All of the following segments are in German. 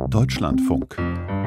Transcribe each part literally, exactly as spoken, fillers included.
Deutschlandfunk.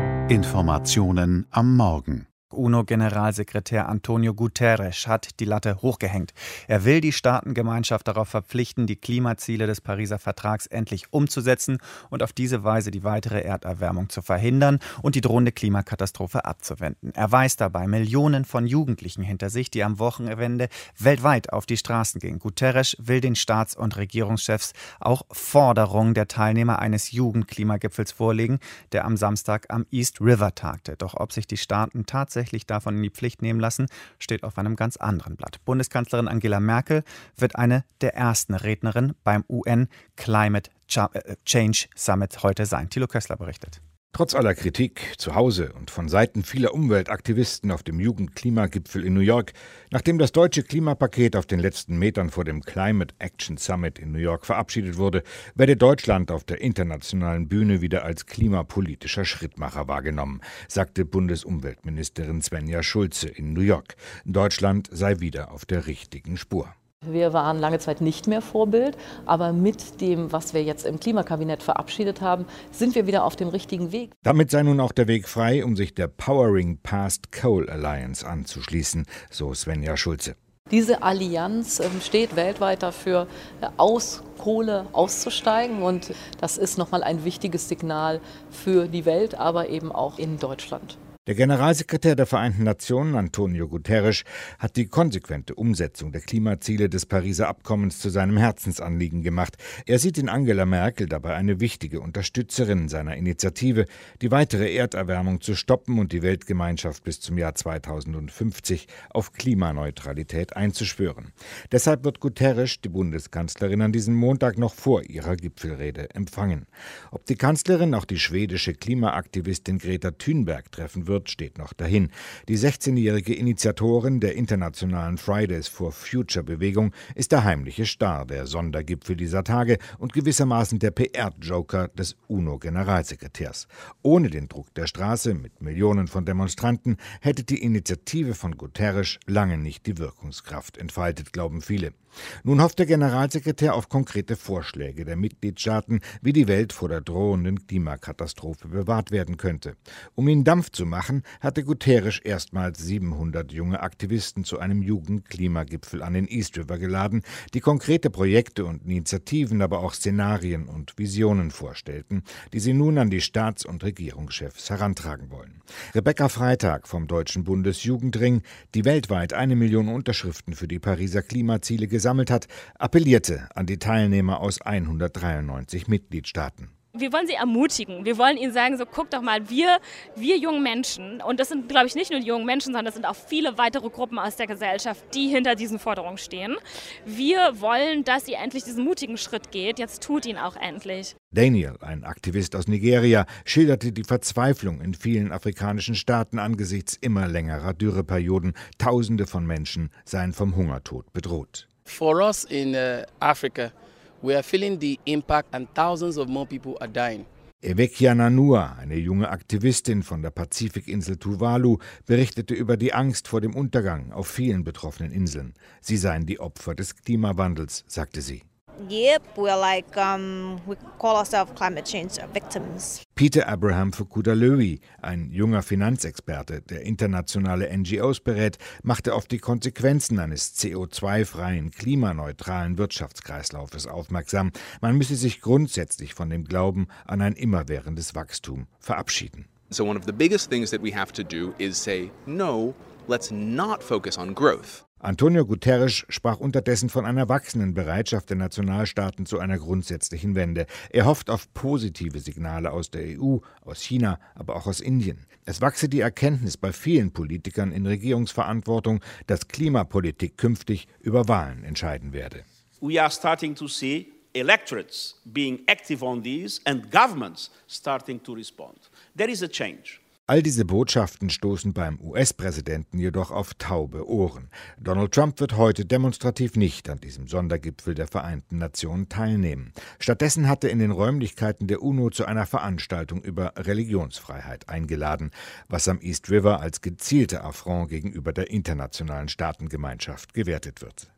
Informationen am Morgen. UNO-Generalsekretär Antonio Guterres hat die Latte hochgehängt. Er will die Staatengemeinschaft darauf verpflichten, die Klimaziele des Pariser Vertrags endlich umzusetzen und auf diese Weise die weitere Erderwärmung zu verhindern und die drohende Klimakatastrophe abzuwenden. Er weist dabei Millionen von Jugendlichen hinter sich, die am Wochenende weltweit auf die Straßen gingen. Guterres will den Staats- und Regierungschefs auch Forderungen der Teilnehmer eines Jugendklimagipfels vorlegen, der am Samstag am East River tagte. Doch ob sich die Staaten tatsächlich davon in die Pflicht nehmen lassen, steht auf einem ganz anderen Blatt. Bundeskanzlerin Angela Merkel wird eine der ersten Rednerinnen beim U N Climate Change Summit heute sein. Thilo Kössler berichtet. Trotz aller Kritik zu Hause und von Seiten vieler Umweltaktivisten auf dem Jugendklimagipfel in New York, nachdem das deutsche Klimapaket auf den letzten Metern vor dem Climate Action Summit in New York verabschiedet wurde, werde Deutschland auf der internationalen Bühne wieder als klimapolitischer Schrittmacher wahrgenommen, sagte Bundesumweltministerin Svenja Schulze in New York. Deutschland sei wieder auf der richtigen Spur. Wir waren lange Zeit nicht mehr Vorbild, aber mit dem, was wir jetzt im Klimakabinett verabschiedet haben, sind wir wieder auf dem richtigen Weg. Damit sei nun auch der Weg frei, um sich der Powering Past Coal Alliance anzuschließen, so Svenja Schulze. Diese Allianz steht weltweit dafür, aus Kohle auszusteigen, und das ist nochmal ein wichtiges Signal für die Welt, aber eben auch in Deutschland. Der Generalsekretär der Vereinten Nationen, Antonio Guterres, hat die konsequente Umsetzung der Klimaziele des Pariser Abkommens zu seinem Herzensanliegen gemacht. Er sieht in Angela Merkel dabei eine wichtige Unterstützerin seiner Initiative, die weitere Erderwärmung zu stoppen und die Weltgemeinschaft bis zum Jahr zweitausendfünfzig auf Klimaneutralität einzuschwören. Deshalb wird Guterres die Bundeskanzlerin an diesem Montag noch vor ihrer Gipfelrede empfangen. Ob die Kanzlerin auch die schwedische Klimaaktivistin Greta Thunberg treffen wird, steht noch dahin. Die sechzehnjährige Initiatorin der internationalen Fridays for Future Bewegung ist der heimliche Star der Sondergipfel dieser Tage und gewissermaßen der P R-Joker des UNO-Generalsekretärs. Ohne den Druck der Straße mit Millionen von Demonstranten hätte die Initiative von Guterres lange nicht die Wirkungskraft entfaltet, glauben viele. Nun hofft der Generalsekretär auf konkrete Vorschläge der Mitgliedstaaten, wie die Welt vor der drohenden Klimakatastrophe bewahrt werden könnte. Um ihnen Dampf zu machen, hatte Guterres erstmals siebenhundert junge Aktivisten zu einem Jugendklimagipfel an den East River geladen, die konkrete Projekte und Initiativen, aber auch Szenarien und Visionen vorstellten, die sie nun an die Staats- und Regierungschefs herantragen wollen. Rebecca Freitag vom Deutschen Bundesjugendring, die weltweit eine Million Unterschriften für die Pariser Klimaziele gesammelt hat, appellierte an die Teilnehmer aus hundertdreiundneunzig Mitgliedstaaten. Wir wollen sie ermutigen. Wir wollen ihnen sagen, so guckt doch mal, wir, wir jungen Menschen, und das sind, glaube ich, nicht nur die jungen Menschen, sondern das sind auch viele weitere Gruppen aus der Gesellschaft, die hinter diesen Forderungen stehen. Wir wollen, dass ihr endlich diesen mutigen Schritt geht. Jetzt tut ihn auch endlich. Daniel, ein Aktivist aus Nigeria, schilderte die Verzweiflung in vielen afrikanischen Staaten angesichts immer längerer Dürreperioden. Tausende von Menschen seien vom Hungertod bedroht. For us in uh, Africa, we are feeling the impact and thousands of more people are dying. Evekia Nanua, eine junge Aktivistin von der Pazifikinsel Tuvalu, berichtete über die Angst vor dem Untergang auf vielen betroffenen Inseln. Sie seien die Opfer des Klimawandels, sagte sie. Yep, we're like, um, we call ourselves climate change victims. Peter Abraham Fukudalui, ein junger Finanzexperte, der internationale N G Os berät, machte auf die Konsequenzen eines C O zwei freien, klimaneutralen Wirtschaftskreislaufes aufmerksam. Man müsse sich grundsätzlich von dem Glauben an ein immerwährendes Wachstum verabschieden. So one of the biggest things that we have to do is say, no, let's not focus on growth. Antonio Guterres sprach unterdessen von einer wachsenden Bereitschaft der Nationalstaaten zu einer grundsätzlichen Wende. Er hofft auf positive Signale aus der E U, aus China, aber auch aus Indien. Es wachse die Erkenntnis bei vielen Politikern in Regierungsverantwortung, dass Klimapolitik künftig über Wahlen entscheiden werde. We are starting to see electorates being active on these and governments starting to respond. There is a change. All diese Botschaften stoßen beim U S-Präsidenten jedoch auf taube Ohren. Donald Trump wird heute demonstrativ nicht an diesem Sondergipfel der Vereinten Nationen teilnehmen. Stattdessen hat er in den Räumlichkeiten der UNO zu einer Veranstaltung über Religionsfreiheit eingeladen, was am East River als gezielter Affront gegenüber der internationalen Staatengemeinschaft gewertet wird.